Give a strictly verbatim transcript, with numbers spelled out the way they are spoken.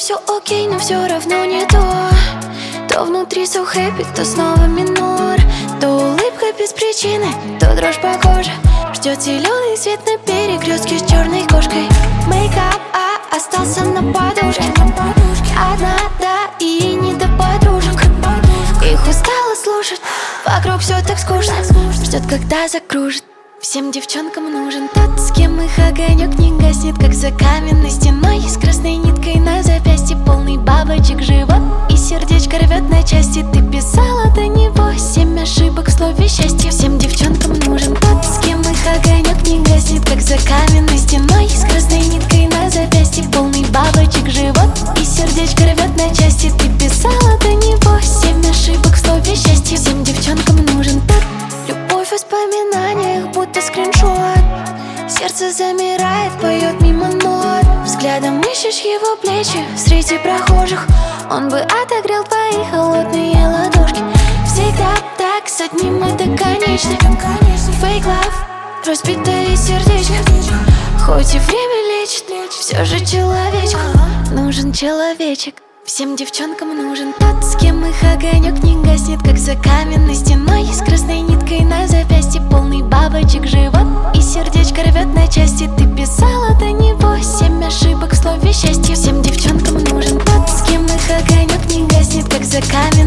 все окей, но все равно не то. То внутри so happy, то снова минор. То улыбка без причины, то дрожь по коже. Ждет зеленый свет на перекрестке с черной кошкой. Мейкап, а остался на подушке. Одна, да, и не до подружек. Их устала слушать, вокруг все так скучно. Ждет, когда закружит. Всем девчонкам нужен тот, с кем их огонек не гаснет, как за каменной стеной. С красной ниткой на запястье, полный бабочек живот, и сердечко рвет на части. Ты писала до него семь ошибок в слове счастье. Всем девчонкам нужен тот, с кем их огонек не гаснет, как за каменной стеной. С красной ниткой на запястье, полный бабочек живот, и сердечко рвет на части. Ты писала до него семь ошибок в слове счастье. Всем девчонкам нужен тот. Любовь в воспоминаниях, будто скриншот. Сердце замирает, поет мимо нот. Взглядом ищешь его плечи среди прохожих. Он бы отогрел твои холодные ладошки. Всегда так, с одним это конечно. Fake love, разбитое сердечко. Хоть и время лечит, все же человечку нужен человечек. Всем девчонкам нужен тот, с кем их огонек не гаснет, как за каменной стеной. С красной ниткой на запястье, полный бабочек живот, и сердечко рвет на части. Ты писала до него семь ошибок в слове счастье. Всем девчонкам нужен тот, с кем их огонек не гаснет, как за каменной